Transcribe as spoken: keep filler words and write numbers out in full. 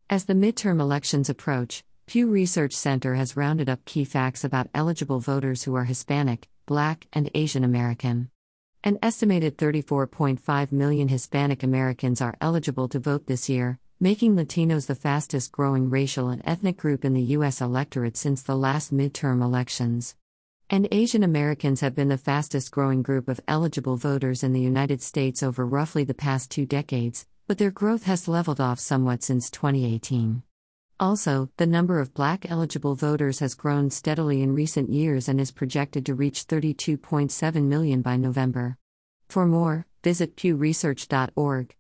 As the midterm elections approach, Pew Research Center has rounded up key facts about eligible voters who are Hispanic, Black, and Asian American. An estimated thirty-four point five million Hispanic Americans are eligible to vote this year, making Latinos the fastest growing racial and ethnic group in the U S electorate since the last midterm elections. And Asian Americans have been the fastest growing group of eligible voters in the United States over roughly the past two decades, but their growth has leveled off somewhat since twenty eighteen. Also, the number of Black eligible voters has grown steadily in recent years and is projected to reach thirty-two point seven million by November. For more, visit pew research dot org.